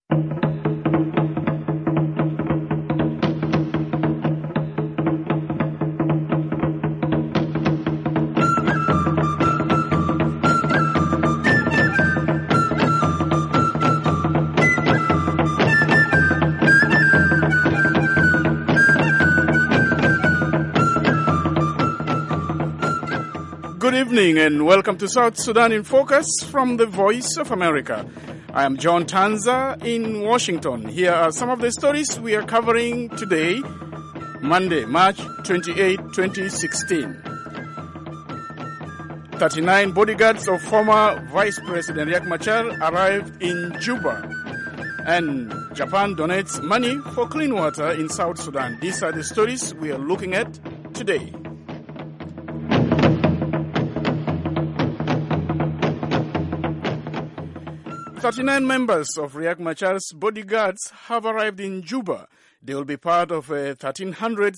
Good evening and welcome to South Sudan in Focus from the Voice of America. I am John Tanza in Washington. Here are some of the stories we are covering today, Monday, March 28, 2016. 39 bodyguards of former Vice President Riek Machar arrived in Juba. And Japan donates money for clean water in South Sudan. These are the stories we are looking at today. 39 members of Riek Machar's bodyguards have arrived in Juba. They will be part of 1,300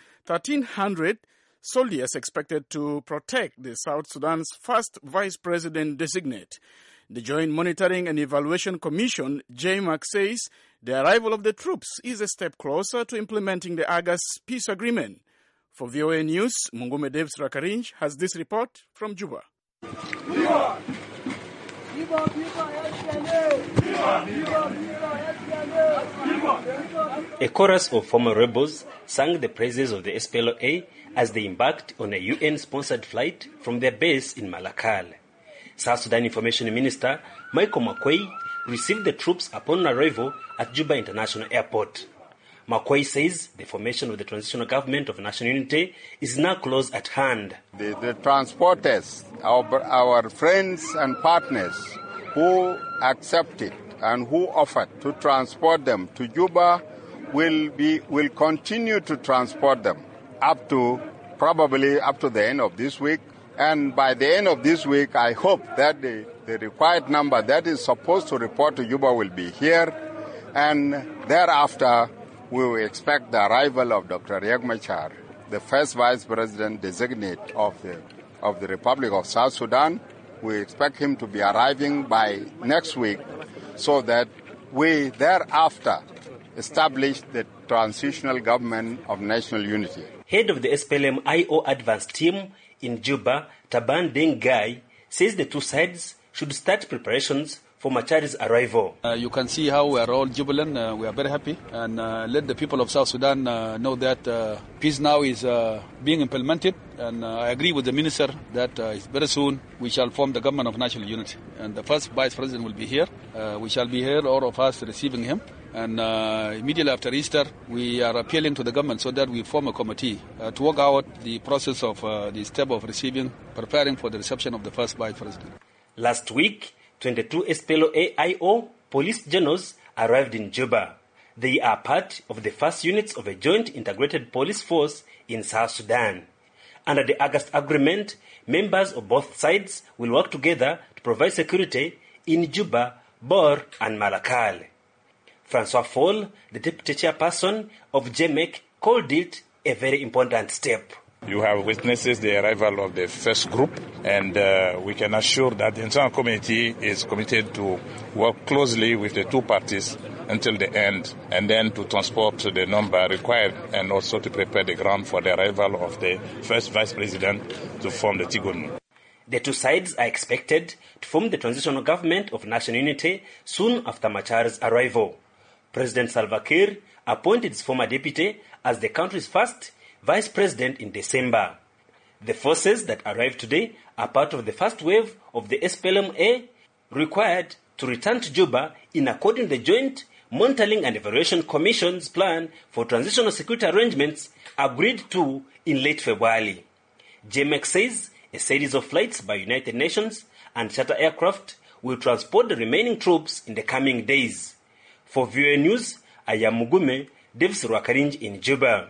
soldiers expected to protect the South Sudan's first vice president designate. The Joint Monitoring and Evaluation Commission, JMAC, says the arrival of the troops is a step closer to implementing the August peace agreement. For VOA News, Mungume Devs Rakarinj has this report from Juba. A chorus of former rebels sang the praises of the SPLA as they embarked on a UN-sponsored flight from their base in Malakal. South Sudan Information Minister Michael Makwei received the troops upon arrival at Juba International Airport. Makwei says the formation of the Transitional Government of National Unity is now close at hand. The transporters, our friends and partners who accepted and who offered to transport them to Juba will continue to transport them probably up to the end of this week. And by the end of this week, I hope that the required number that is supposed to report to Juba will be here. And thereafter, we will expect the arrival of Dr. Riek Machar, the first vice president designate of the Republic of South Sudan. We expect him to be arriving by next week so that we thereafter establish the Transitional Government of National Unity. Head of the SPLM-IO Advance Team in Juba, Taban Dengai, says the two sides should start preparations for Machar's arrival. You can see how we are all jubilant. We are very happy. And let the people of South Sudan know that peace now is being implemented. And I agree with the minister that very soon we shall form the government of national unity. And the first vice president will be here. We shall be here, all of us receiving him. And immediately after Easter, we are appealing to the government so that we form a committee to work out the process of the step of preparing for the reception of the first vice president. Last week, 22 SPLA-IO police generals arrived in Juba. They are part of the first units of a joint integrated police force in South Sudan. Under the August agreement, members of both sides will work together to provide security in Juba, Bor, and Malakal. Francois Fall, the deputy chairperson of JMAC, called it a very important step. You have witnessed the arrival of the first group, and we can assure that the internal committee is committed to work closely with the two parties until the end, and then to transport the number required and also to prepare the ground for the arrival of the first vice president to form the Tigun. The two sides are expected to form the Transitional Government of National Unity soon after Machar's arrival. President Salva Kiir appointed his former deputy as the country's first vice president in December. The forces that arrived today are part of the first wave of the SPLM-A required to return to Juba in accordance with the Joint Monitoring and Evaluation Commission's plan for transitional security arrangements agreed to in late February. JMAC says a series of flights by United Nations and charter aircraft will transport the remaining troops in the coming days. For VOA News, I am Mugume Devs Rakarinj in Juba.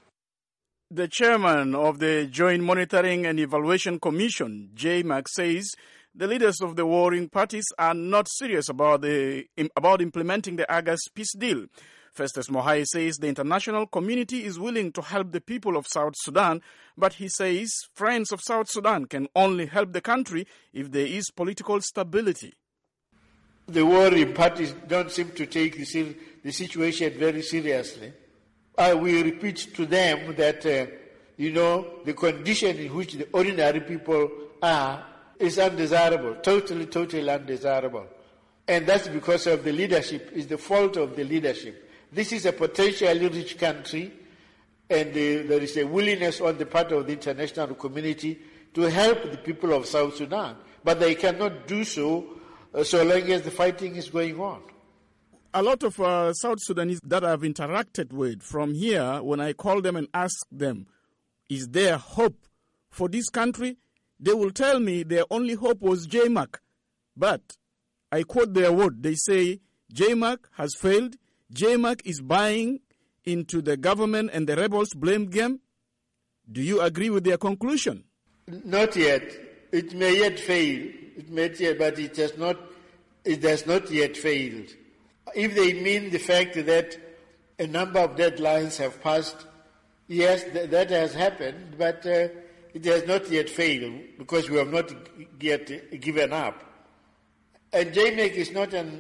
The chairman of the Joint Monitoring and Evaluation Commission, JMAC, says the leaders of the warring parties are not serious about implementing the August peace deal. Festus Mohai says the international community is willing to help the people of South Sudan, but he says friends of South Sudan can only help the country if there is political stability. the warring parties don't seem to take the situation very seriously. I will repeat to them that, the condition in which the ordinary people are is undesirable, totally undesirable. And that's because of the leadership, it's the fault of the leadership. This is a potentially rich country, and there is a willingness on the part of the international community to help the people of South Sudan. But they cannot do so so long as the fighting is going on. A lot of South Sudanese that I've interacted with from here, when I call them and ask them, is there hope for this country? They will tell me their only hope was JMAC. But I quote their word. They say JMAC has failed. JMAC is buying into the government and the rebels' blame game. Do you agree with their conclusion? Not yet. It may yet fail. But it has not yet failed. If they mean the fact that a number of deadlines have passed, yes, that has happened, but it has not yet failed because we have not yet given up. And JMAC is not an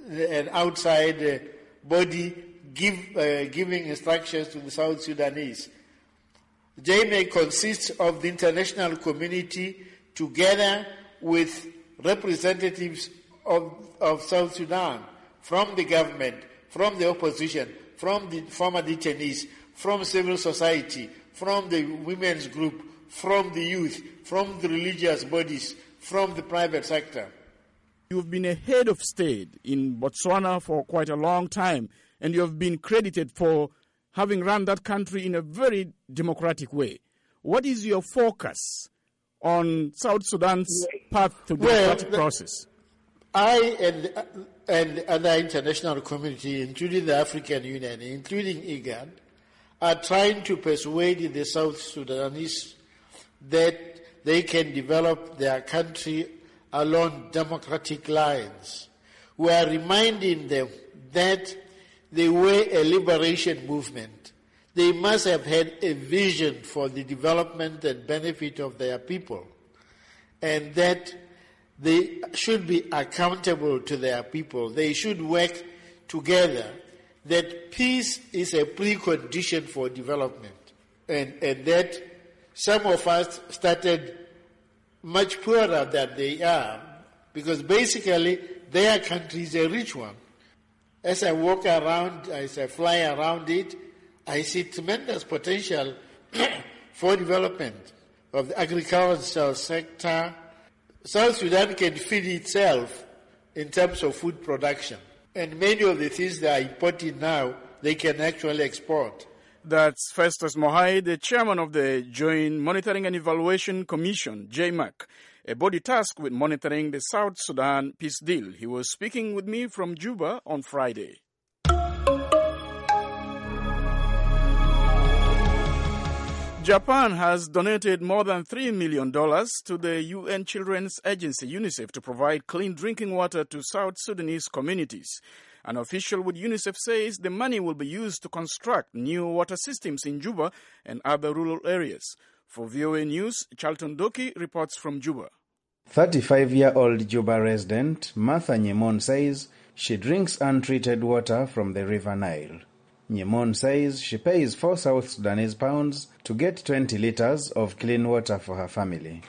outside body giving instructions to the South Sudanese. JMAC consists of the international community together with representatives of South Sudan, from the government, from the opposition, from the former detainees, from civil society, from the women's group, from the youth, from the religious bodies, from the private sector. You've been a head of state in Botswana for quite a long time, and you have been credited for having run that country in a very democratic way. What is your focus on South Sudan's path to democratic process? I and the other international community, including the African Union, including IGAD, are trying to persuade the South Sudanese that they can develop their country along democratic lines. We are reminding them that they were a liberation movement. They must have had a vision for the development and benefit of their people, and that they should be accountable to their people. They should work together. That peace is a precondition for development. And that some of us started much poorer than they are, because basically their country is a rich one. As I walk around, as I fly around it, I see tremendous potential for development of the agricultural sector. South Sudan can feed itself in terms of food production. And many of the things that are imported now, they can actually export. That's Festus Mohamed, the chairman of the Joint Monitoring and Evaluation Commission, JMAC, a body tasked with monitoring the South Sudan peace deal. He was speaking with me from Juba on Friday. Japan has donated more than $3 million to the UN Children's Agency, UNICEF, to provide clean drinking water to South Sudanese communities. An official with UNICEF says the money will be used to construct new water systems in Juba and other rural areas. For VOA News, Charlton Doki reports from Juba. 35-year-old Juba resident Martha Nyemon says she drinks untreated water from the River Nile. Nyemon says she pays 4 South Sudanese pounds to get 20 liters of clean water for her family.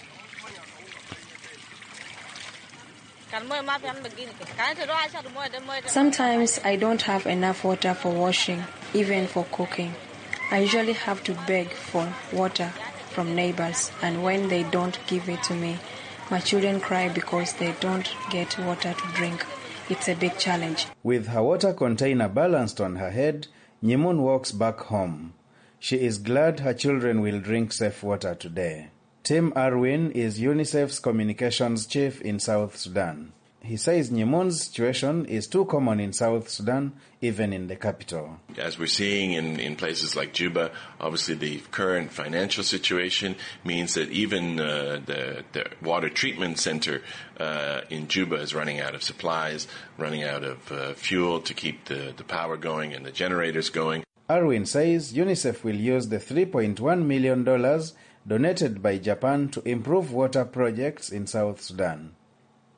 Sometimes I don't have enough water for washing, even for cooking. I usually have to beg for water from neighbors, and when they don't give it to me, my children cry because they don't get water to drink. It's a big challenge. With her water container balanced on her head, Nyemon walks back home. She is glad her children will drink safe water today. Tim Arwin is UNICEF's communications chief in South Sudan. He says Nyemon's situation is too common in South Sudan, even in the capital. As we're seeing in places like Juba, obviously the current financial situation means that even the water treatment center in Juba is running out of supplies, running out of fuel to keep the power going and the generators going. Arwin says UNICEF will use the $3.1 million donated by Japan to improve water projects in South Sudan.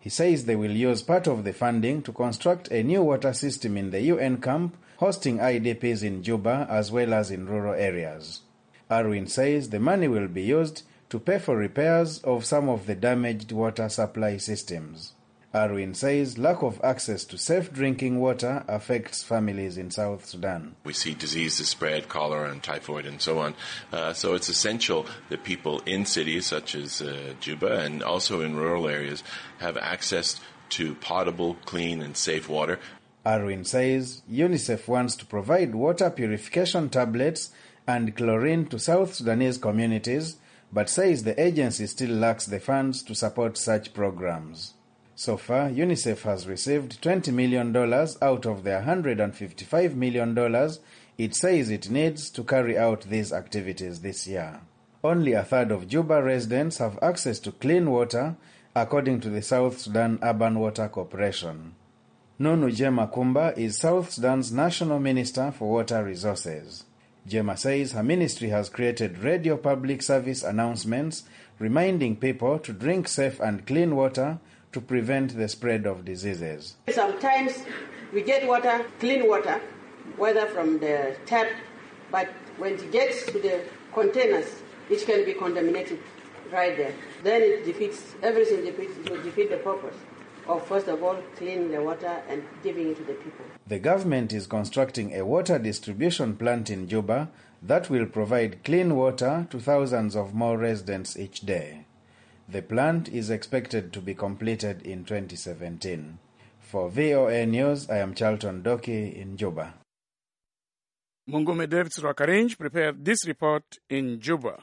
He says they will use part of the funding to construct a new water system in the UN camp hosting IDPs in Juba as well as in rural areas. Arwin says the money will be used to pay for repairs of some of the damaged water supply systems. Arwin says lack of access to safe drinking water affects families in South Sudan. We see diseases spread, cholera and typhoid and so on. So it's essential that people in cities such as Juba and also in rural areas have access to potable, clean and safe water. Arwin says UNICEF wants to provide water purification tablets and chlorine to South Sudanese communities, but says the agency still lacks the funds to support such programs. So far, UNICEF has received $20 million out of the $155 million it says it needs to carry out these activities this year. Only a third of Juba residents have access to clean water, according to the South Sudan Urban Water Corporation. Nunu Jema Kumba is South Sudan's National Minister for Water Resources. Jema says her ministry has created radio public service announcements reminding people to drink safe and clean water to prevent the spread of diseases. Sometimes we get water, clean water, whether from the tap, but when it gets to the containers, it can be contaminated right there. Then it defeats, everything will defeat the purpose of, first of all, cleaning the water and giving it to the people. The government is constructing a water distribution plant in Juba that will provide clean water to thousands of more residents each day. The plant is expected to be completed in 2017. For VOA News, I am Charlton Doki in Juba. Mungume David Rakarange prepared this report in Juba.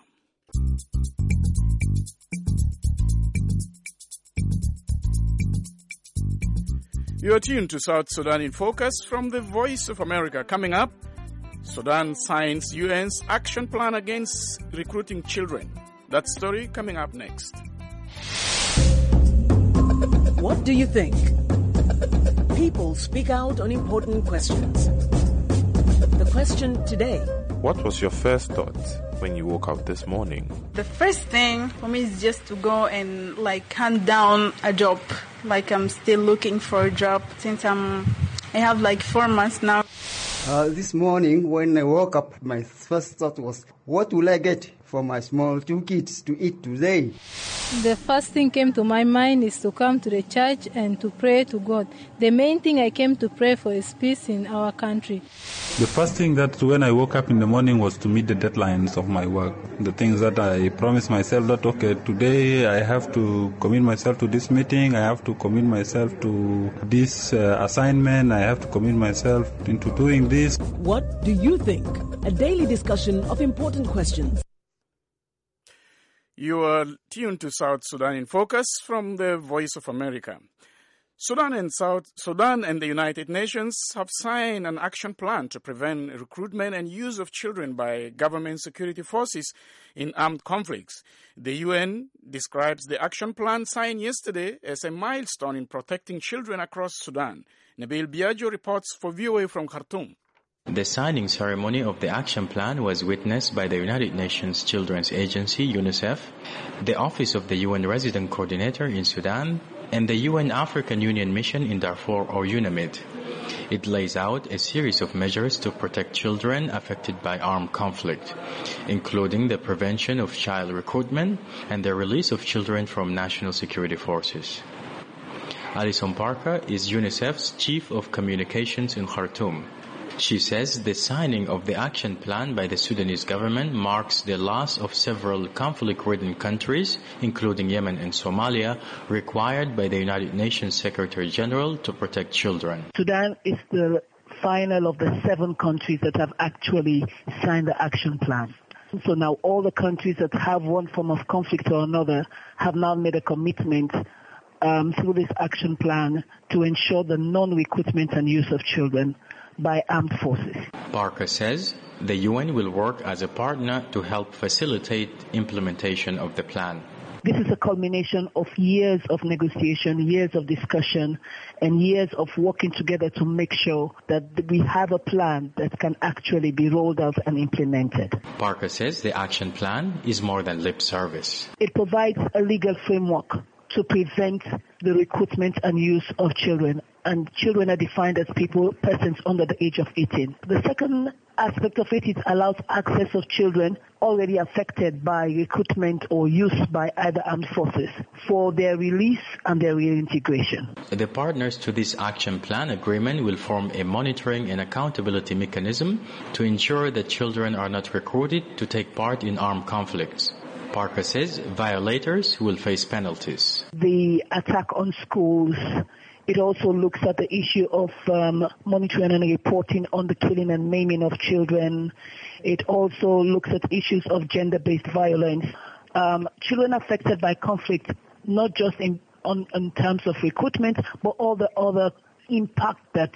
You are tuned to South Sudan in Focus from the Voice of America. Coming up, Sudan signs UN's action plan against recruiting children. That story coming up next. What do you think? People speak out on important questions. The question today: what was your first thought when you woke up this morning? The first thing for me is just to go and hand down a job. I'm still looking for a job since I have 4 months now. This morning when I woke up, my first thought was, what will I get for my small 2 kids to eat today? The first thing came to my mind is to come to the church and to pray to God. The main thing I came to pray for is peace in our country. The first thing that when I woke up in the morning was to meet the deadlines of my work. The things that I promised myself that, okay, today I have to commit myself to this meeting, I have to commit myself to this assignment, I have to commit myself into doing this. What do you think? A daily discussion of important questions. You are tuned to South Sudan in Focus from the Voice of America. Sudan and the United Nations have signed an action plan to prevent recruitment and use of children by government security forces in armed conflicts. The UN describes the action plan signed yesterday as a milestone in protecting children across Sudan. Nabil Biagio reports for VOA from Khartoum. The signing ceremony of the action plan was witnessed by the United Nations Children's Agency, UNICEF, the Office of the UN Resident Coordinator in Sudan, and the UN African Union Mission in Darfur, or UNAMID. It lays out a series of measures to protect children affected by armed conflict, including the prevention of child recruitment and the release of children from national security forces. Alison Parker is UNICEF's Chief of Communications in Khartoum. She says the signing of the action plan by the Sudanese government marks the loss of several conflict-ridden countries, including Yemen and Somalia, required by the United Nations Secretary General to protect children. Sudan is the final of the 7 countries that have actually signed the action plan. So now all the countries that have one form of conflict or another have now made a commitment through this action plan to ensure the non-recruitment and use of children by armed forces. Parker says the UN will work as a partner to help facilitate implementation of the plan. This is a culmination of years of negotiation, years of discussion, and years of working together to make sure that we have a plan that can actually be rolled out and implemented. Parker says the action plan is more than lip service. It provides a legal framework to prevent the recruitment and use of children. And children are defined as persons under the age of 18. The second aspect of it allows access of children already affected by recruitment or use by either armed forces for their release and their reintegration. The partners to this action plan agreement will form a monitoring and accountability mechanism to ensure that children are not recruited to take part in armed conflicts. Parker says violators will face penalties. The attack on schools, it also looks at the issue of monitoring and reporting on the killing and maiming of children. It also looks at issues of gender-based violence. Children affected by conflict, not just in terms of recruitment, but all the other impact that,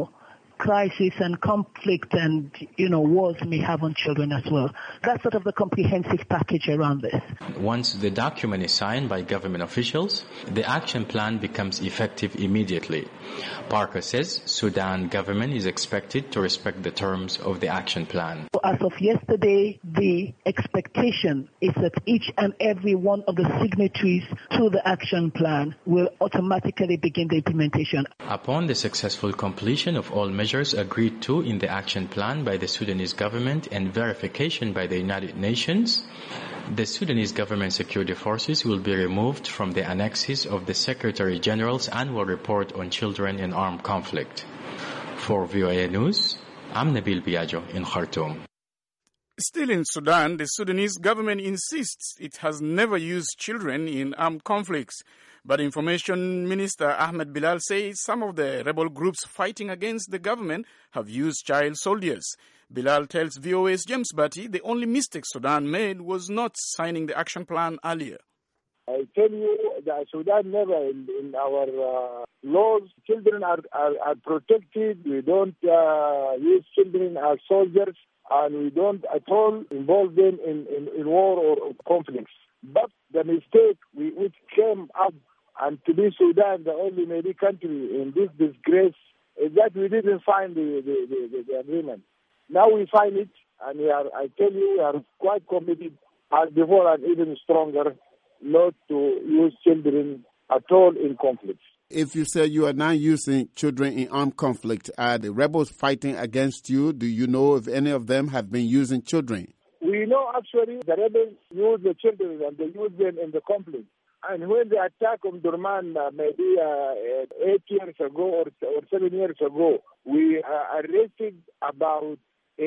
crisis and conflict and, wars may have on children as well. That's sort of the comprehensive package around this. Once the document is signed by government officials, the action plan becomes effective immediately. Parker says Sudan government is expected to respect the terms of the action plan. As of yesterday, the expectation is that each and every one of the signatories to the action plan will automatically begin the implementation. Upon the successful completion of all measures agreed to in the action plan by the Sudanese government and verification by the United Nations, the Sudanese government security forces will be removed from the annexes of the Secretary General's annual report on children in armed conflict. For VOA News, I'm Nabil Biagio in Khartoum. Still in Sudan, the Sudanese government insists it has never used children in armed conflicts. But Information Minister Ahmed Bilal says some of the rebel groups fighting against the government have used child soldiers. Bilal tells VOA's James Batty the only mistake Sudan made was not signing the action plan earlier. I tell you that Sudan never, in our laws, children are protected. We don't use children as soldiers, and we don't at all involve them in war or conflicts. But the mistake which came up, and to be Sudan the only maybe country in this disgrace, is that we didn't sign the agreement. Now we sign it, and we are quite committed as before and even stronger not to use children at all in conflicts. If you say you are not using children in armed conflict, are the rebels fighting against you? Do you know if any of them have been using children? We know actually the rebels use the children and they use them in the conflict. And when the attack on Durman maybe 8 years ago or 7 years ago, we arrested about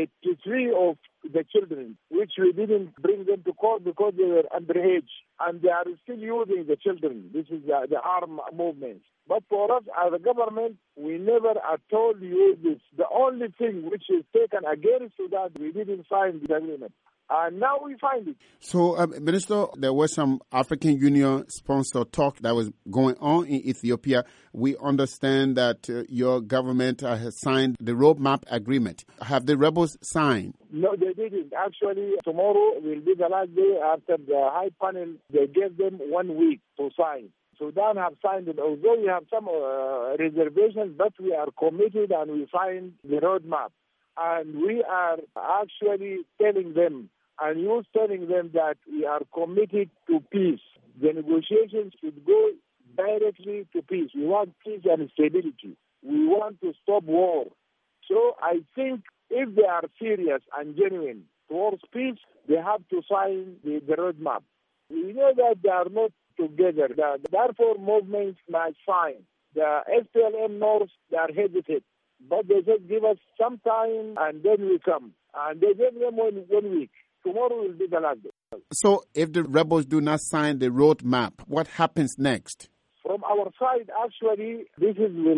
83 of the children, which we didn't bring them to court because they were underage. And they are still using the children. This is the armed movement. But for us as a government, we never at all use this. The only thing which is taken against Sudan, we didn't sign the agreement. And now we find it. So, Minister, there was some African Union-sponsored talk that was going on in Ethiopia. We understand that your government has signed the roadmap agreement. Have the rebels signed? No, they didn't. Actually, tomorrow will be the last day after the high panel. They gave them 1 week to sign. Sudan have signed it. Although we have some reservations, but we are committed and we signed the roadmap. And we are actually telling them, and you telling them that we are committed to peace. The negotiations should go directly to peace. We want peace and stability. We want to stop war. So I think if they are serious and genuine towards peace, they have to sign the roadmap. We know that they are not together. The Darfur movement might sign. The SPLM North, they are hesitant. But they just give us some time and then we come. And they gave them 1 week. Tomorrow will be the last day. So if the rebels do not sign the roadmap, what happens next? From our side, actually, this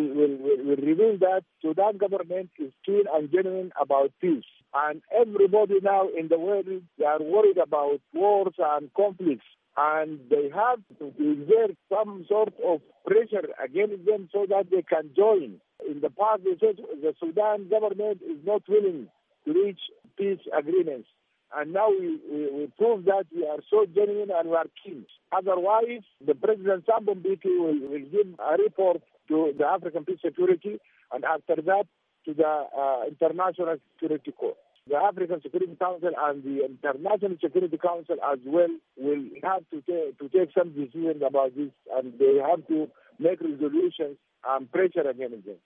will reveal that Sudan government is keen and genuine about peace. And everybody now in the world, they are worried about wars and conflicts. And they have to exert some sort of pressure against them so that they can join. In the past, they said the Sudan government is not willing to reach peace agreements. And now we prove that we are so genuine and we are keen. Otherwise, the President Thabo Mbeki will give a report to the African Peace Security and after that to the International Security Court. The African Security Council and the International Security Council as well will have to take some decisions about this, and they have to make resolutions and pressure against them.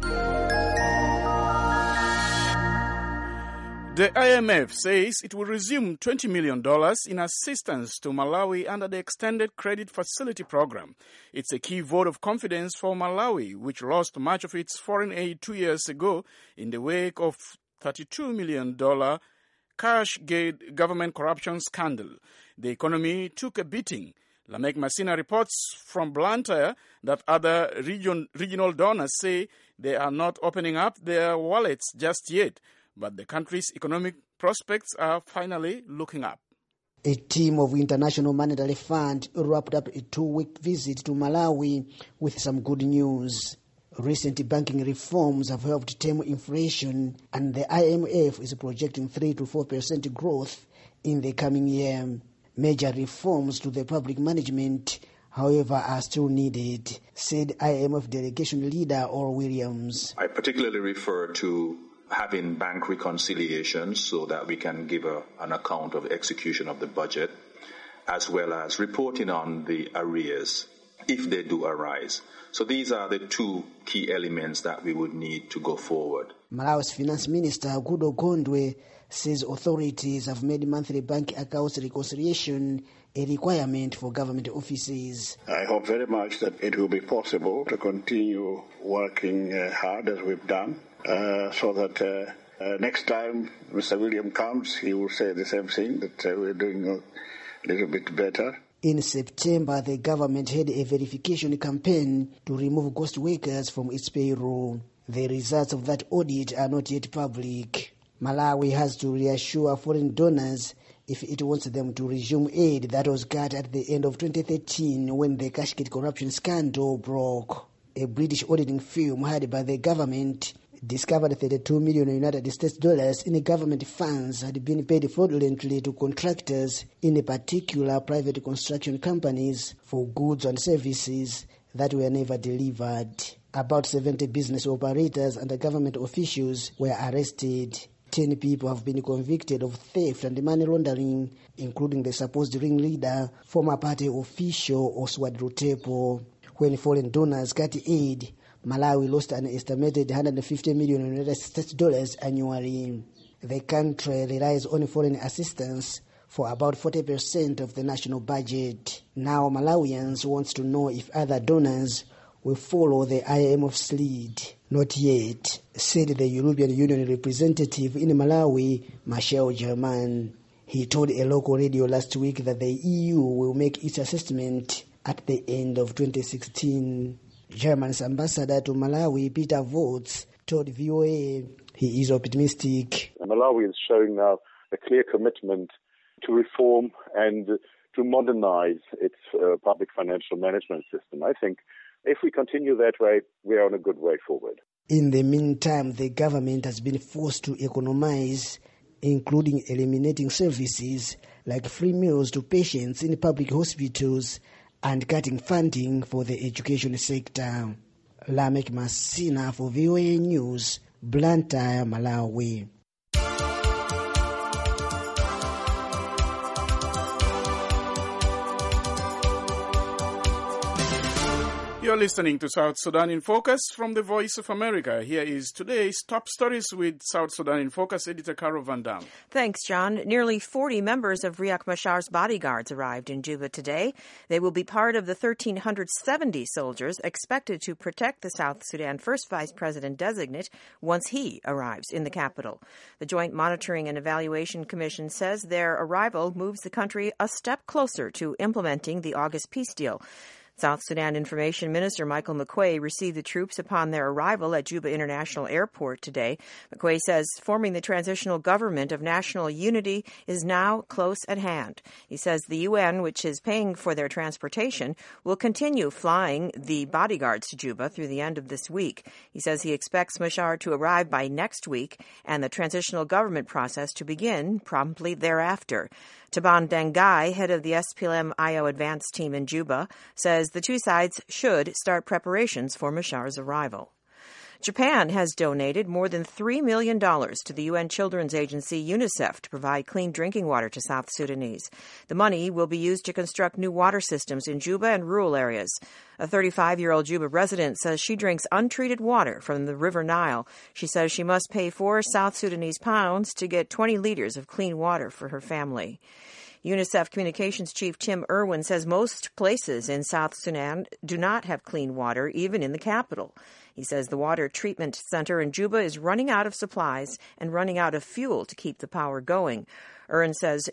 The IMF says it will resume $20 million in assistance to Malawi under the Extended Credit Facility Program. It's a key vote of confidence for Malawi, which lost much of its foreign aid 2 years ago in the wake of $32 million cash-gate government corruption scandal. The economy took a beating. Lamek Masina reports from Blantyre that other regional donors say they are not opening up their wallets just yet, but the country's economic prospects are finally looking up. A team of International Monetary Fund wrapped up a 2-week visit to Malawi with some good news. Recent banking reforms have helped tame inflation, and the IMF is projecting 3 to 4% growth in the coming year. Major reforms to the public management, however, are still needed, said IMF delegation leader Orr Williams. I particularly refer to having bank reconciliation so that we can give an account of execution of the budget, as well as reporting on the arrears if they do arise. So these are the two key elements that we would need to go forward. Malawi's Finance Minister Gudo Gondwe says authorities have made monthly bank accounts reconciliation a requirement for government offices. I hope very much that it will be possible to continue working hard as we've done, so that next time Mr. William comes, he will say the same thing, that we're doing a little bit better. In September, the government had a verification campaign to remove ghost workers from its payroll. The results of that audit are not yet public. Malawi has to reassure foreign donors if it wants them to resume aid that was cut at the end of 2013 when the Cashgate corruption scandal broke. A British auditing firm hired by the government discovered $32 million in government funds had been paid fraudulently to contractors, in particular private construction companies, for goods and services that were never delivered. About 70 business operators and government officials were arrested. 10 people have been convicted of theft and money laundering, including the supposed ringleader, former party official Oswald Rutepo. When foreign donors cut aid, Malawi lost an estimated $150 million annually. The country relies on foreign assistance for about 40% of the national budget. Now Malawians want to know if other donors will follow the IMF's lead. Not yet, said the European Union representative in Malawi, Michel German. He told a local radio last week that the EU will make its assessment at the end of 2016. German's ambassador to Malawi, Peter Voets, told VOA he is optimistic. Malawi is showing now a clear commitment to reform and to modernize its public financial management system. I think if we continue that way, we are on a good way forward. In the meantime, the government has been forced to economize, including eliminating services like free meals to patients in public hospitals and cutting funding for the education sector. Lamek Masina for VOA News, Blantyre, Malawi. You're listening to South Sudan in Focus from the Voice of America. Here is today's top stories with South Sudan in Focus editor Carol Van Dam. Thanks, John. Nearly 40 members of Riek Machar's bodyguards arrived in Juba today. They will be part of the 1,370 soldiers expected to protect the South Sudan first vice president designate once he arrives in the capital. The Joint Monitoring and Evaluation Commission says their arrival moves the country a step closer to implementing the August peace deal. South Sudan Information Minister Michael McQuay received the troops upon their arrival at Juba International Airport today. McQuay says forming the transitional government of national unity is now close at hand. He says the UN, which is paying for their transportation, will continue flying the bodyguards to Juba through the end of this week. He says he expects Machar to arrive by next week and the transitional government process to begin promptly thereafter. Taban Dangai, head of the SPLM-IO advance team in Juba, says the two sides should start preparations for Machar's arrival. Japan has donated more than $3 million to the UN Children's Agency, UNICEF, to provide clean drinking water to South Sudanese. The money will be used to construct new water systems in Juba and rural areas. A 35-year-old Juba resident says she drinks untreated water from the River Nile. She says she must pay 4 South Sudanese pounds to get 20 liters of clean water for her family. UNICEF Communications Chief Tim Irwin says most places in South Sudan do not have clean water, even in the capital. He says the water treatment center in Juba is running out of supplies and running out of fuel to keep the power going. Irwin says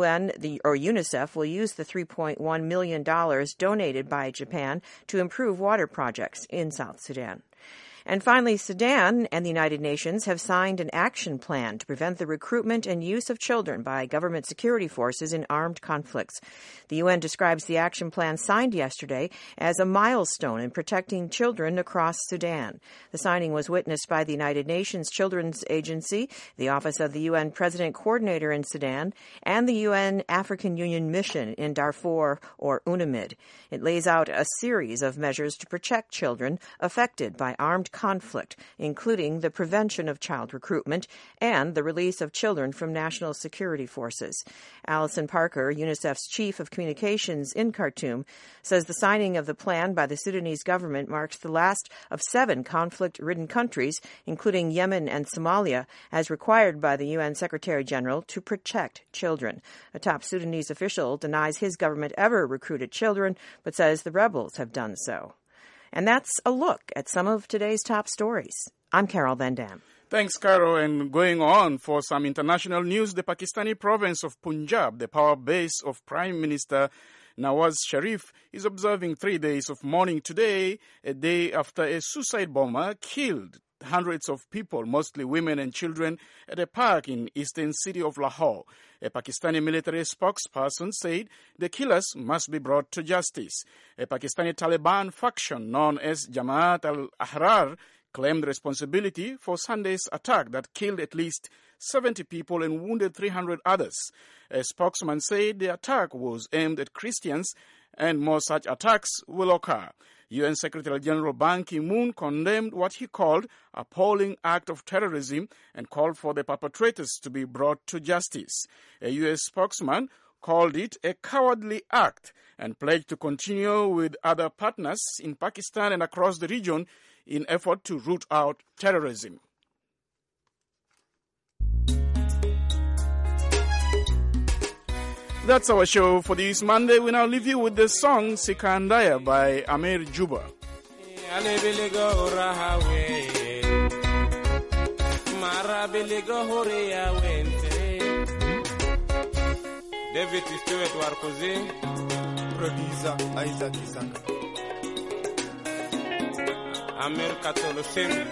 UNICEF will use the $3.1 million donated by Japan to improve water projects in South Sudan. And finally, Sudan and the United Nations have signed an action plan to prevent the recruitment and use of children by government security forces in armed conflicts. The UN describes the action plan signed yesterday as a milestone in protecting children across Sudan. The signing was witnessed by the United Nations Children's Agency, the Office of the UN President Coordinator in Sudan, and the UN African Union Mission in Darfur, or UNAMID. It lays out a series of measures to protect children affected by armed conflict, including the prevention of child recruitment and the release of children from national security forces. Alison Parker, UNICEF's chief of communications in Khartoum, says the signing of the plan by the Sudanese government marks the last of 7 conflict-ridden countries, including Yemen and Somalia, as required by the UN Secretary General to protect children. A top Sudanese official denies his government ever recruited children, but says the rebels have done so. And that's a look at some of today's top stories. I'm Carol Van Dam. Thanks, Carol. And going on for some international news, the Pakistani province of Punjab, the power base of Prime Minister Nawaz Sharif, is observing 3 days of mourning today, a day after a suicide bomber killed hundreds of people, mostly women and children, at a park in eastern city of Lahore. A Pakistani military spokesperson said the killers must be brought to justice. A Pakistani Taliban faction known as Jamaat al-Ahrar claimed responsibility for Sunday's attack that killed at least 70 people and wounded 300 others. A spokesman said the attack was aimed at Christians and more such attacks will occur. UN Secretary General Ban Ki-moon condemned what he called an appalling act of terrorism and called for the perpetrators to be brought to justice. A U.S. spokesman called it a cowardly act and pledged to continue with other partners in Pakistan and across the region in effort to root out terrorism. That's our show for this Monday. We now leave you with the song Sikandaya by Amir Juba. David Stewart Warkoze, producer Isaac Isaka. Amir Katolo Semi.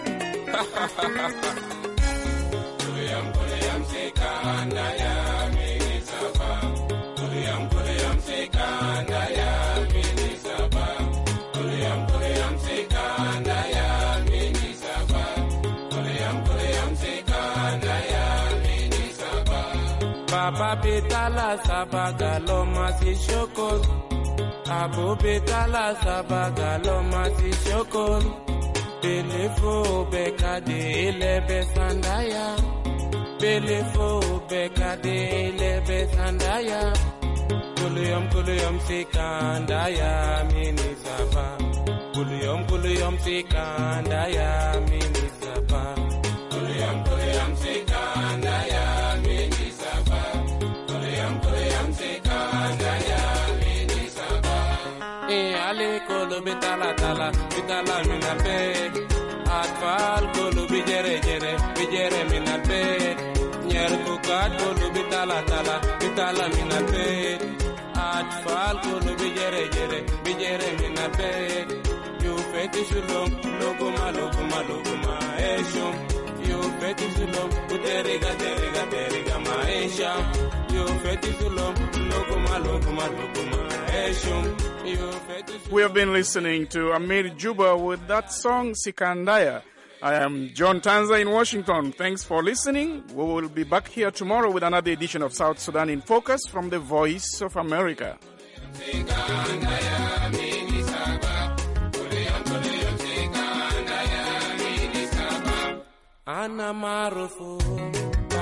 Kuliyam Sikandaya Minisaba. Kuliyam Sikandaya Minisaba. Kuliyam Sikandaya Minisaba. Kuliyam Sikandaya Minisaba. Papa Petala Sabaga Masi Shokol. Abu Petala Sabaga Masi Shokol. Belefo Beka de Lebe Sandaya. Belefo Beka de Lebe Sandaya. Kuliyam Sikandaya Minisaba. Kuliyam Sikandaya Minisaba. Kuliyam Sikandaya Minisaba. Kuliyam Sikandaya Minisaba. Ale kolo bitala minabe. Atfal kolo bijere minabe. Nyer kukat kolo bitala minabe. Atfal kolo bijere minabe. You fetish loguma eshum. You fetish teriga maesha. You fetish loguma eshum. We have been listening to Amir Juba with that song Sikandaya. I am John Tanza in Washington. Thanks for listening. We will be back here tomorrow with another edition of South Sudan in Focus from the Voice of America. Sikandaya,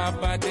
Papa